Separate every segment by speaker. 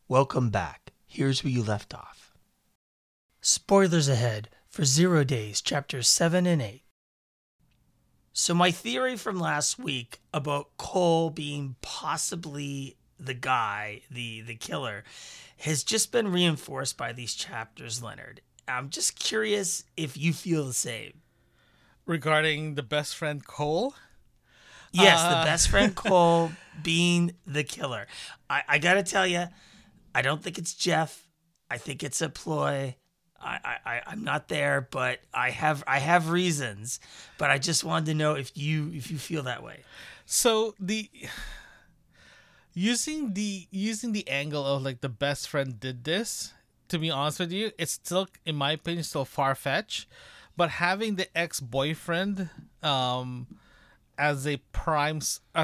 Speaker 1: Welcome back. Here's where you left off. Spoilers ahead for 0 Days, chapters 7 and 8. So my theory from last week about Cole being possibly the guy, the killer, has just been reinforced by these chapters, Leonard. I'm just curious if you feel the same.
Speaker 2: Regarding the best friend Cole?
Speaker 1: Yes, the best friend Cole being the killer. I got to tell you, I don't think it's Jeff. I think it's a ploy. I'm not there, but I have reasons. But I just wanted to know if you feel that way.
Speaker 2: So using the angle of like the best friend did this, to be honest with you, it's still, in my opinion, still far-fetched. But having the ex-boyfriend as a prime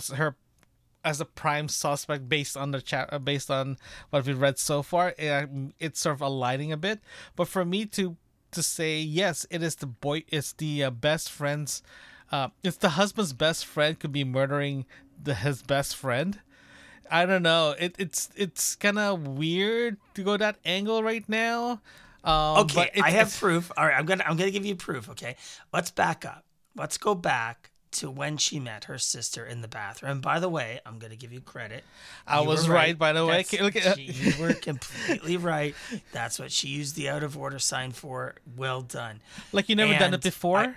Speaker 2: suspect based on based on what we've read so far, it's sort of aligning a bit. But for me to say yes, it's the best friend's, it's the husband's best friend could be murdering his best friend. I don't know. It's kind of weird to go that angle right now.
Speaker 1: Okay, I have proof. All right, I'm gonna give you proof. Okay, let's back up. Let's go back to when she met her sister in the bathroom. And by the way, I'm gonna give you credit.
Speaker 2: I was right, by the way.
Speaker 1: You were completely right. That's what she used the out of order sign for. Well done.
Speaker 2: Like you never done it before.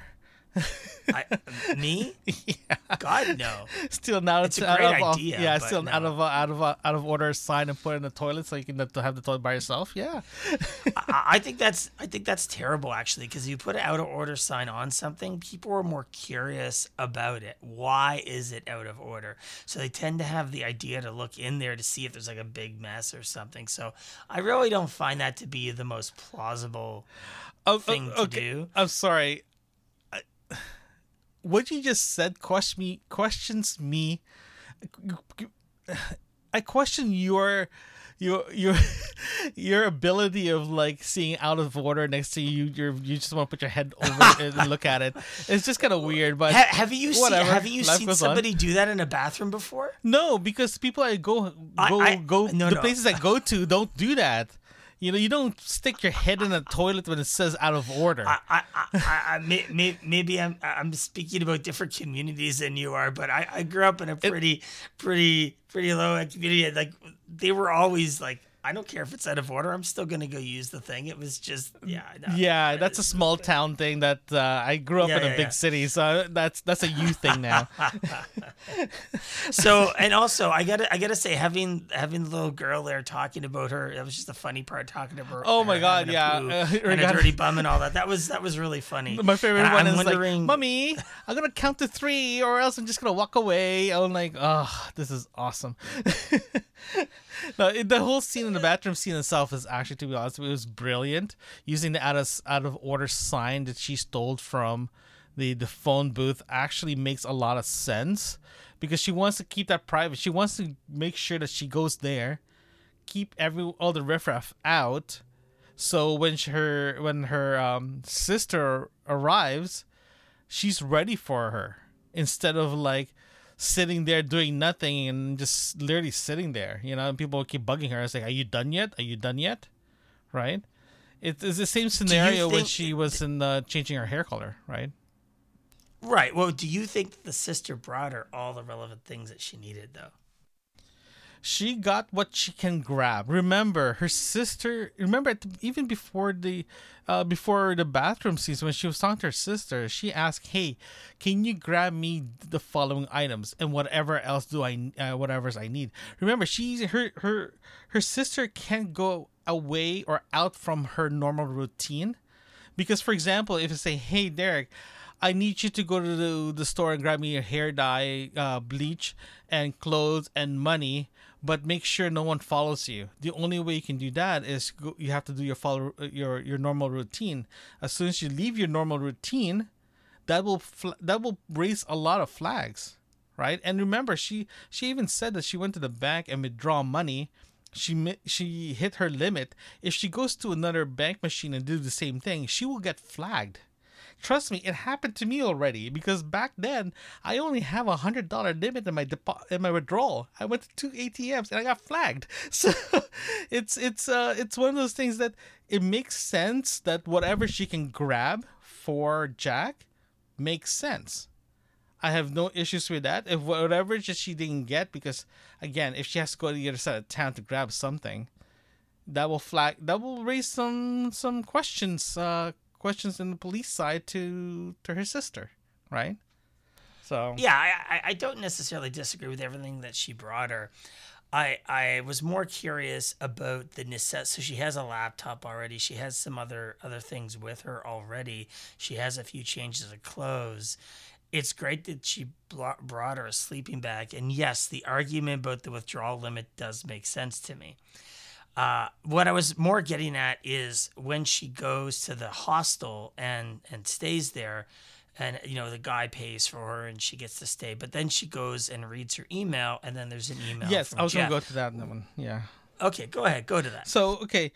Speaker 1: Me?
Speaker 2: Yeah.
Speaker 1: God no.
Speaker 2: Still now
Speaker 1: it's a great idea.
Speaker 2: Yeah, still no. out of order sign and put it in the toilet so you can have the toilet by yourself. Yeah.
Speaker 1: I think that's terrible actually, because you put an out of order sign on something, people are more curious about it. Why is it out of order? So they tend to have the idea to look in there to see if there's like a big mess or something. So I really don't find that to be the most plausible thing to do.
Speaker 2: I'm sorry. What you just said questions me. I question your ability of like seeing out of order next to you. You just want to put your head over it and look at it. It's just kind of weird. But
Speaker 1: have you seen somebody do that in a bathroom before?
Speaker 2: No, because people I go places I go to don't do that. You know, you don't stick your head in a toilet when it says out of order.
Speaker 1: Maybe I'm speaking about different communities than you are, but I grew up in a pretty low community. Like they were always like, I don't care if it's out of order. I'm still gonna go use the thing. It was just
Speaker 2: that's a small town thing that I grew up in a big city, so that's a you thing now.
Speaker 1: So and also I gotta say having the little girl there talking about her, that was just a funny part, talking to her.
Speaker 2: Oh my god, yeah,
Speaker 1: and a dirty bum and all that. That was really funny.
Speaker 2: My favorite one is like, "Mommy, I'm gonna count to 3, or else I'm just gonna walk away." I'm like, "Oh, this is awesome." No, the whole scene in the bathroom scene itself is actually, to be honest, it was brilliant. Using the out of order sign that she stole from the phone booth actually makes a lot of sense, because she wants to keep that private. She wants to make sure that she goes there, keep all the riffraff out, so when her sister arrives, she's ready for her, instead of like sitting there doing nothing and just literally sitting there, you know, and people keep bugging her. It's like, are you done yet? Are you done yet? Right? It's the same scenario when she was in changing her hair color, right?
Speaker 1: Right. Well, do you think that the sister brought her all the relevant things that she needed, though?
Speaker 2: She got what she can grab. Remember, her sister. Remember, even before the bathroom scenes, when she was talking to her sister, she asked, "Hey, can you grab me the following items and whatever else whatever's I need?" Remember, her sister can't go away or out from her normal routine, because, for example, if you say, "Hey, Derek, I need you to go to the store and grab me your hair dye, bleach, and clothes and money, but make sure no one follows you." The only way you can do that is you have to do your normal routine. As soon as you leave your normal routine, that will raise a lot of flags, right? And remember, she even said that she went to the bank and withdraw money. She hit her limit. If she goes to another bank machine and do the same thing, she will get flagged. trust me, it happened to me already, because back then I only have $100 limit in my withdrawal. I went to 2 ATMs and I got flagged. So it's one of those things that it makes sense that whatever she can grab for Jack makes sense. I have no issues with that. If whatever just she didn't get, because again, if she has to go to the other side of town to grab something, that will raise some questions in the police side to her sister, right? So
Speaker 1: yeah, I don't necessarily disagree with everything that she brought her. I was more curious about the necessity. So she has a laptop already. She has some other things with her already. She has a few changes of clothes. It's great that she brought her a sleeping bag. And yes, the argument about the withdrawal limit does make sense to me. What I was more getting at is when she goes to the hostel and stays there, and the guy pays for her and she gets to stay, but then she goes and reads her email, and then there's an email.
Speaker 2: Yes,
Speaker 1: from
Speaker 2: I was
Speaker 1: Jeff.
Speaker 2: going to go to that one. Yeah.
Speaker 1: Okay, go ahead. Go to that.
Speaker 2: So, okay.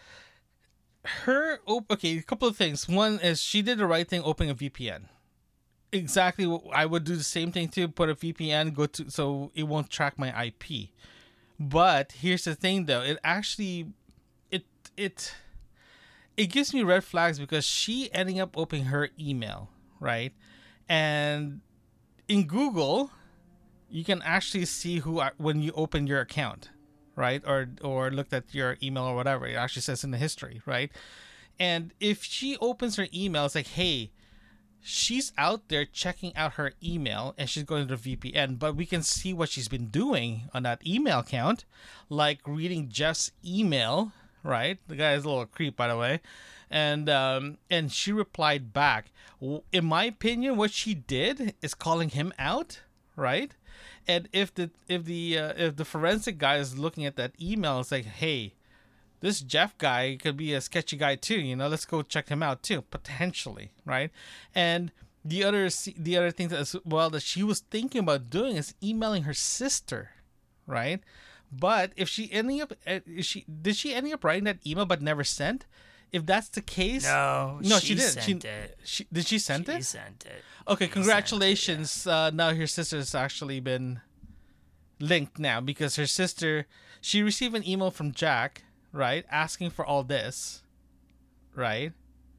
Speaker 2: A couple of things. One is she did the right thing opening a VPN. Exactly. I would do the same thing too. Put a VPN, so it won't track my IP. But here's the thing, though. It actually, it gives me red flags, because she ending up opening her email, right? And in Google, you can actually see when you open your account, right? Or looked at your email or whatever. It actually says in the history, right? And if she opens her email, it's like, hey, she's out there checking out her email and she's going to the VPN, but we can see what she's been doing on that email account, like reading Jeff's email, right? The guy is a little creep, by the way. And she replied back. In my opinion, what she did is calling him out, right? And if the forensic guy is looking at that email, it's like, hey, this Jeff guy could be a sketchy guy too. Let's go check him out too, potentially, right? And the other thing that she was thinking about doing is emailing her sister, right? But if she ending up, did she end up writing that email but never sent? If that's the case,
Speaker 1: no,
Speaker 2: she did. Did she send it?
Speaker 1: She sent it.
Speaker 2: Okay, congratulations. Yeah. Now her sister has actually been linked now, because her sister, she received an email from Jack, right, asking for all this, right?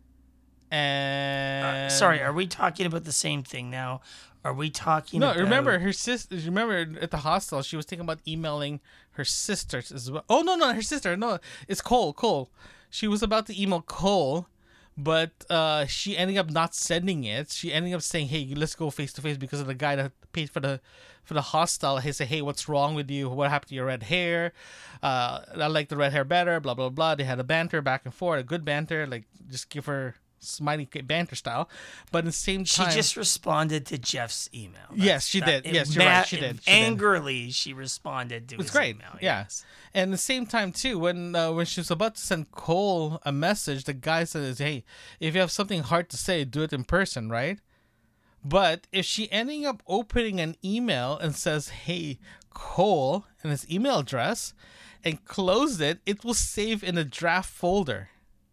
Speaker 2: And
Speaker 1: sorry, are we talking about the same thing now? Are we talking?
Speaker 2: No,
Speaker 1: about...
Speaker 2: remember her sister. Remember at the hostel, she was thinking about emailing her sisters as well. Oh no, her sister. No, it's Cole. Cole. She was about to email Cole, but she ended up not sending it. She ended up saying, "Hey, let's go face to face," because of the guy that paid for the hostel. He said, "Hey, what's wrong with you? What happened to your red hair? I like the red hair better." Blah blah blah. They had a banter back and forth, a good banter. Like, just give her smiley banter style. But at the same time,
Speaker 1: she just responded to Jeff's email.
Speaker 2: Yes, she did. Yes, you're right. She did.
Speaker 1: Angrily, she responded to his email.
Speaker 2: Yeah.
Speaker 1: Yes.
Speaker 2: And at the same time too, when she was about to send Cole a message, the guy says, "Hey, if you have something hard to say, do it in person," right? But if she ending up opening an email and says, "Hey, Cole," and his email address, and close it, it will save in a draft folder.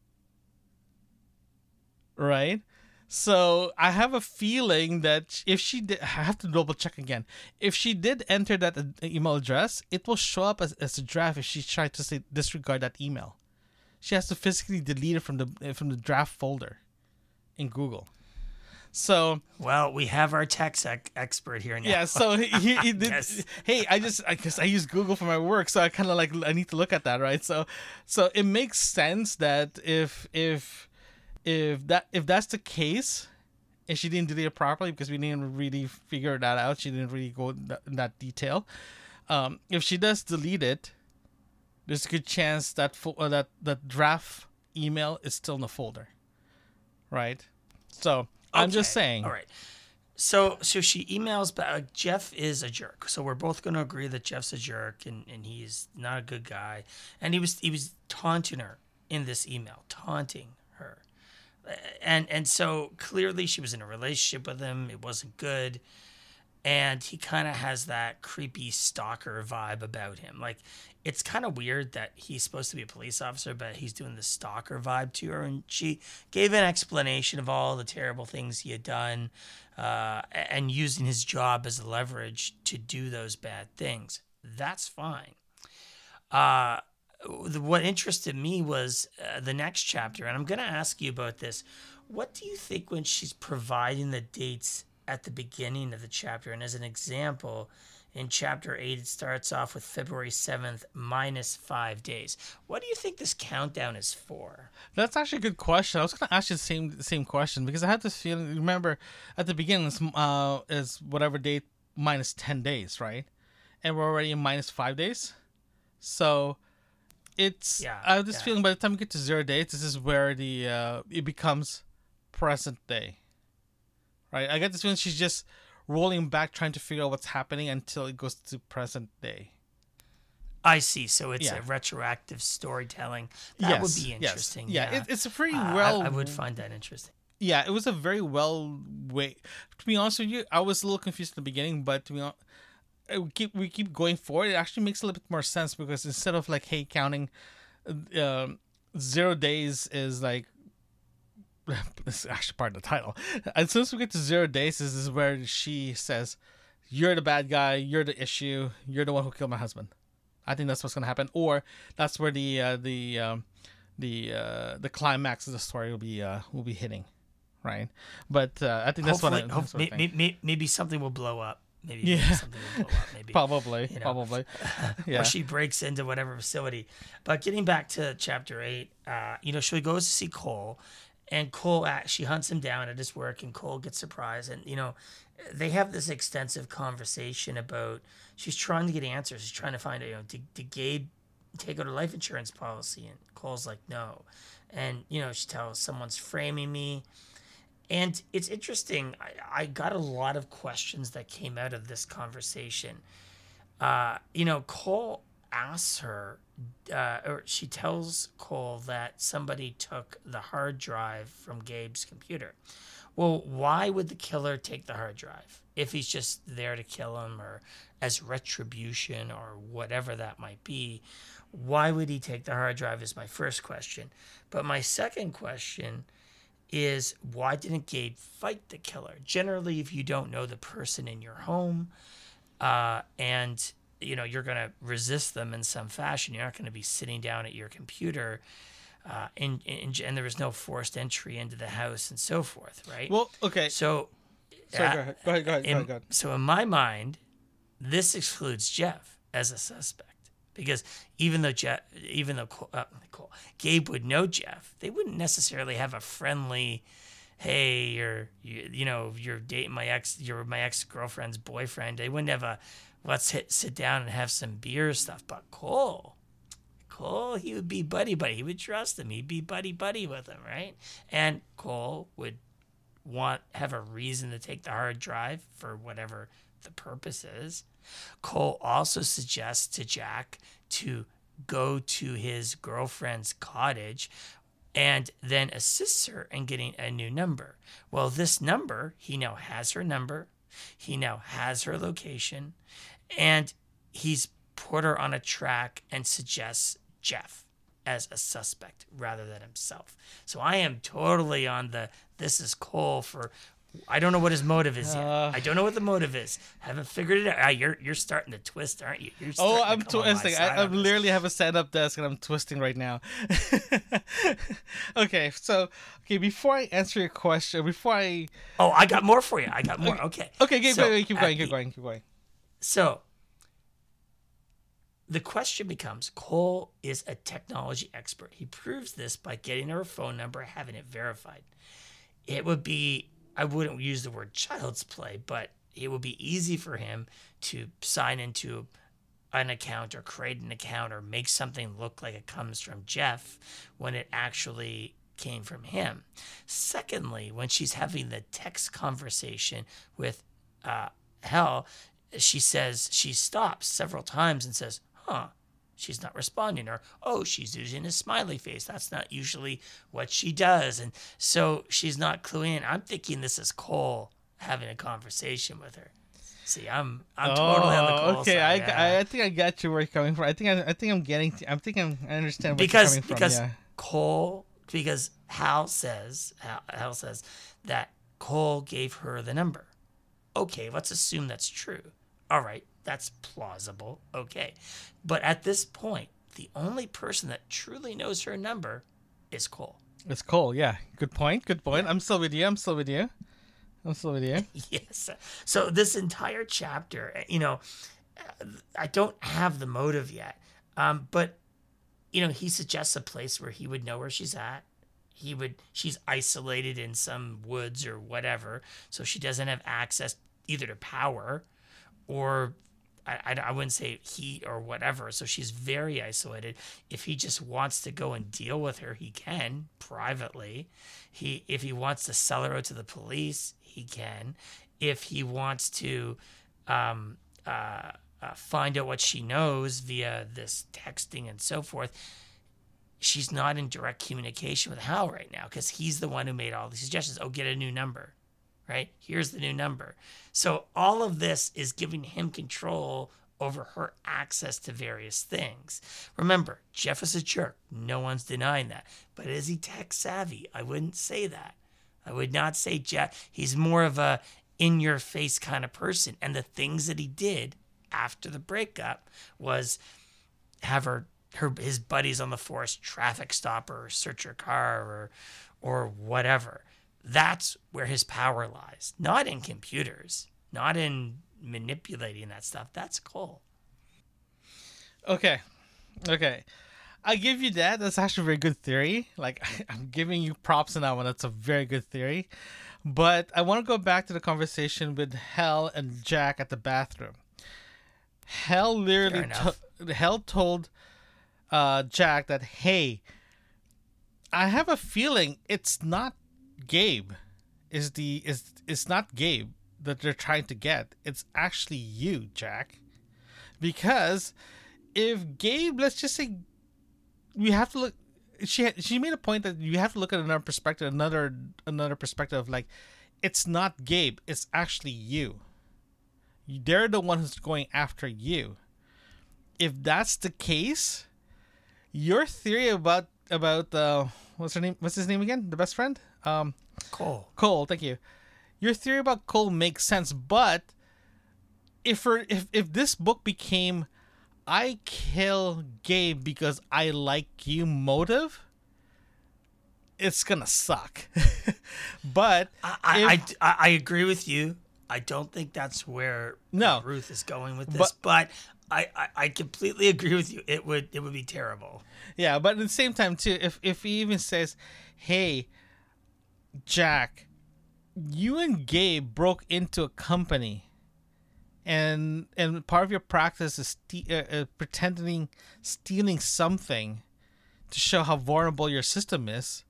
Speaker 2: Right? So I have a feeling that if she did, I have to double check again. If she did enter that email address, it will show up as a draft if she tried to disregard that email. She has to physically delete it from the draft folder in Google. So,
Speaker 1: well, we have our tech expert here now.
Speaker 2: Yeah, so he did. Hey, I guess I use Google for my work, so I kind of I need to look at that, right? So it makes sense that if that's the case, and she didn't delete it properly because we didn't really figure that out, she didn't really go in that detail. If she does delete it, there's a good chance that that draft email is still in the folder, right? So I'm just saying.
Speaker 1: All right. So she emails back. Jeff is a jerk. So we're both going to agree that Jeff's a jerk and he's not a good guy. And he was taunting her in this email, taunting her. And so clearly she was in a relationship with him. It wasn't good. And he kind of has that creepy stalker vibe about him. Like, it's kind of weird that he's supposed to be a police officer, but he's doing the stalker vibe to her. And she gave an explanation of all the terrible things he had done, and using his job as a leverage to do those bad things. That's fine. What interested me was the next chapter, and I'm going to ask you about this. What do you think when she's providing the dates at the beginning of the chapter? And as an example, in chapter 8, it starts off with February 7th minus 5 days. What do you think this countdown is for?
Speaker 2: That's actually a good question. I was going to ask you the same question because I had this feeling. Remember, at the beginning is whatever date minus 10 days, right? And we're already in minus 5 days. So it's I have this feeling by the time we get to 0 days, this is where the it becomes present day, right? I get this feeling she's just rolling back, trying to figure out what's happening until it goes to present day.
Speaker 1: I see. So it's a retroactive storytelling. That would be interesting.
Speaker 2: Yes. Yeah, it's a pretty well.
Speaker 1: I would find that interesting.
Speaker 2: Yeah, it was a very well way. To be honest with you, I was a little confused at the beginning, but to be honest, we keep going forward. It actually makes a little bit more sense because instead of like, hey, counting 0 days is like, this is actually part of the title. As soon as we get to 0 days, this is where she says, "You're the bad guy. You're the issue. You're the one who killed my husband." I think that's what's gonna happen, or that's where the climax of the story will be hitting, right? But I think that's
Speaker 1: maybe something will blow up. Maybe something will blow up. Maybe
Speaker 2: probably. Yeah.
Speaker 1: Or she breaks into whatever facility. But getting back to chapter 8, she goes to see Cole, and Cole she hunts him down at his work, and Cole gets surprised, and they have this extensive conversation about she's trying to get answers. She's trying to find out, did Gabe take out a life insurance policy? And Cole's like, no. And she tells someone's framing me. And it's interesting. I got a lot of questions that came out of this conversation. Cole asks her, or she tells Cole that somebody took the hard drive from Gabe's computer. Well, why would the killer take the hard drive if he's just there to kill him or as retribution or whatever that might be? Why would he take the hard drive is my first question. But my second question is, why didn't Gabe fight the killer? Generally, if you don't know the person in your home, and you're going to resist them in some fashion, you're not going to be sitting down at your computer, and there was no forced entry into the house and so forth, right?
Speaker 2: Well, okay.
Speaker 1: So,
Speaker 2: sorry, go ahead.
Speaker 1: So in my mind, this excludes Jeff as a suspect. Because even though Gabe would know Jeff, they wouldn't necessarily have a friendly, hey, you're dating you're my ex-girlfriend's boyfriend. They wouldn't have a let's sit down and have some beer stuff. But Cole, he would be buddy. He would trust him. He'd be buddy with him, right? And Cole would have a reason to take the hard drive for whatever the purpose is. Cole also suggests to Jack to go to his girlfriend's cottage and then assists her in getting a new number. Well, this number, he now has her number, he now has her location, and he's put her on a track and suggests Jeff as a suspect rather than himself. So I am totally on this is Cole for... I don't know what his motive is yet. I don't know what the motive is. Haven't figured it out. You're starting to twist, aren't you?
Speaker 2: I'm twisting. I literally have a stand-up desk and I'm twisting right now. Okay, before I answer your question,
Speaker 1: I got more for you. I got more. Okay.
Speaker 2: Okay, keep going.
Speaker 1: So the question becomes, Cole is a technology expert. He proves this by getting her phone number, having it verified. It would be... I wouldn't use the word child's play, but it would be easy for him to sign into an account or create an account or make something look like it comes from Jeff when it actually came from him. Secondly, when she's having the text conversation with Hel, she stops several times and says, she's not responding, or, she's using a smiley face. That's not usually what she does. And so she's not cluing in. I'm thinking this is Cole having a conversation with her. See, I'm totally on the Cole
Speaker 2: okay.
Speaker 1: side.
Speaker 2: I think I got you where you're coming from. I think I'm getting. I understand where you're
Speaker 1: because
Speaker 2: coming from.
Speaker 1: because
Speaker 2: Yeah.
Speaker 1: Cole because Hal says that Cole gave her the number. Okay, let's assume that's true. All right, that's plausible. Okay, but at this point, the only person that truly knows her number is Cole.
Speaker 2: It's Cole. Yeah. Good point. Good point. I'm still with you.
Speaker 1: Yes. So this entire chapter, I don't have the motive yet, but he suggests a place where he would know where she's at. She's isolated in some woods or whatever, so she doesn't have access either to power or I wouldn't say heat or whatever. So she's very isolated. If he just wants to go and deal with her, he can privately. If he wants to sell her out to the police, he can. If he wants to find out what she knows via this texting and so forth, she's not in direct communication with Hal right now because he's the one who made all the suggestions. Oh, get a new number, right? Here's the new number. So all of this is giving him control over her access to various things. Remember, Jeff is a jerk. No one's denying that. But is he tech savvy? I wouldn't say that. I would not say Jeff. He's more of a in-your-face kind of person. And the things that he did after the breakup was have his buddies on the force traffic stop her or search her car or whatever. That's where his power lies. Not in computers, not in manipulating that stuff. That's Cole.
Speaker 2: Okay. I give you that. That's actually a very good theory. Like, I'm giving you props on that one. That's a very good theory. But I want to go back to the conversation with Hal and Jack at the bathroom. Hal literally told Jack that, hey, I have a feeling it's not Gabe. It's not Gabe that they're trying to get. It's actually you, Jack. Because if Gabe, let's just say, we have to look. She made a point that you have to look at another perspective, another perspective. Like, it's not Gabe. It's actually you. They're the one who's going after you. If that's the case, your theory about what's his name again? The best friend? Cole, thank you. Your theory about Cole makes sense, but if this book became I kill Gabe because I like you motive, it's gonna suck. But
Speaker 1: I agree with you. I don't think that's where Ruth is going with this, but I completely agree with you. It would be terrible.
Speaker 2: Yeah, but at the same time too, if he even says, "Hey, Jack, you and Gabe broke into a company, and part of your practice is pretending stealing something to show how vulnerable your system is.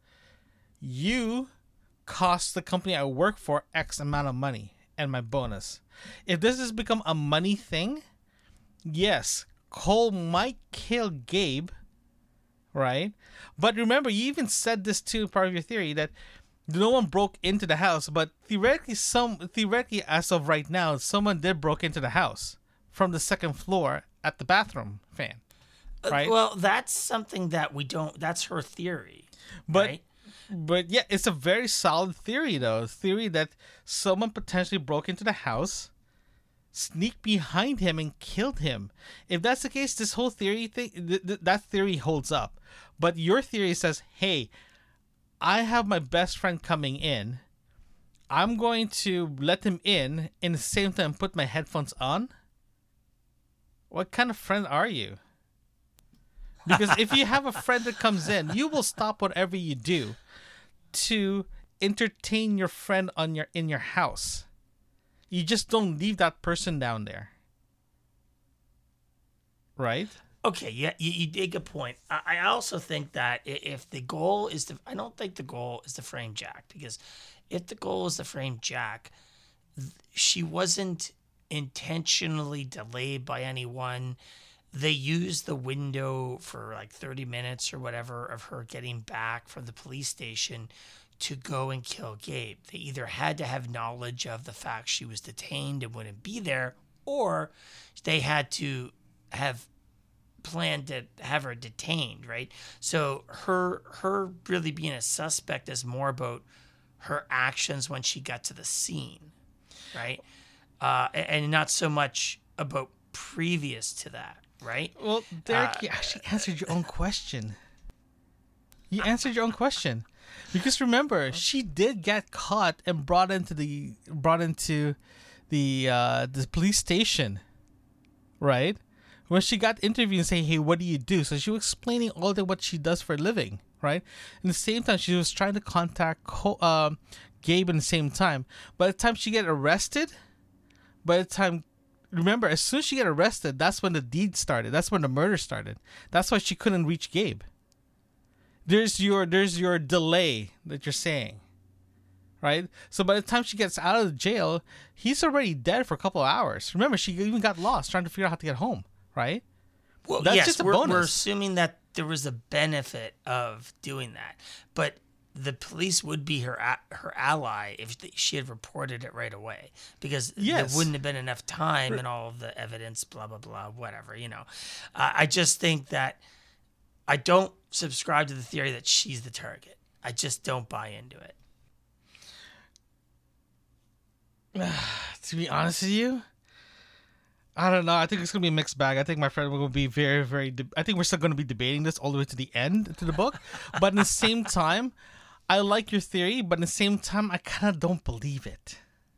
Speaker 2: You cost the company I work for X amount of money and my bonus. If this has become a money thing, yes, Cole might kill Gabe, right? But remember, you even said this too, part of your theory, that no one broke into the house, but theoretically, as of right now, someone did broke into the house from the second floor at the bathroom fan, right?
Speaker 1: Well, that's something that we don't. That's her theory, right?
Speaker 2: But yeah, it's a very solid theory, though. Theory that someone potentially broke into the house, sneaked behind him, and killed him. If that's the case, this whole theory thing, that theory holds up. But your theory says, hey, I have my best friend coming in. I'm going to let him in the same time put my headphones on. What kind of friend are you? Because if you have a friend that comes in, you will stop whatever you do to entertain your friend in your house. You just don't leave that person down there. Right?
Speaker 1: Okay, yeah, you make a point. I also think that if the goal is to, I don't think the goal is to frame Jack, because if the goal is to frame Jack, she wasn't intentionally delayed by anyone. They used the window for like 30 minutes or whatever of her getting back from the police station to go and kill Gabe. They either had to have knowledge of the fact she was detained and wouldn't be there, or they had to have planned to have her detained, right? So her really being a suspect is more about her actions when she got to the scene, right? And not so much about previous to that, right?
Speaker 2: Well, Derek, you actually answered your own question. You answered your own question, because remember, she did get caught and brought into the police station, right? When she got interviewed and saying, "Hey, what do you do?" So she was explaining all the what she does for a living, right? At the same time, she was trying to contact Gabe in the same time. By the time she get arrested, remember, as soon as she get arrested, that's when the deed started. That's when the murder started. That's why she couldn't reach Gabe. There's your delay that you're saying, right? So by the time she gets out of the jail, he's already dead for a couple of hours. Remember, she even got lost trying to figure out how to get home, right?
Speaker 1: Well,
Speaker 2: that's
Speaker 1: yes,
Speaker 2: just a
Speaker 1: we're
Speaker 2: bonus.
Speaker 1: assuming that there was a benefit of doing that, but the police would be her ally if she had reported it right away, because there wouldn't have been enough time and all of the evidence, blah, blah, blah, whatever, I just think that I don't subscribe to the theory that she's the target. I just don't buy into it.
Speaker 2: To be honest with you, I don't know. I think it's going to be a mixed bag. I think my friend will be very, very... I think we're still going to be debating this all the way to the end, to the book. But at the same time, I like your theory, but at the same time, I kind of don't believe it.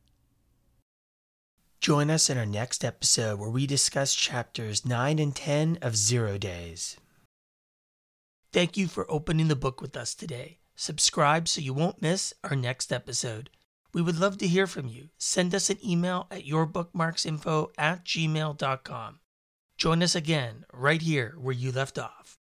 Speaker 1: Join us in our next episode where we discuss chapters 9 and 10 of 0 Days. Thank you for opening the book with us today. Subscribe so you won't miss our next episode. We would love to hear from you. Send us an email at yourbookmarksinfo@gmail.com. Join us again right here where you left off.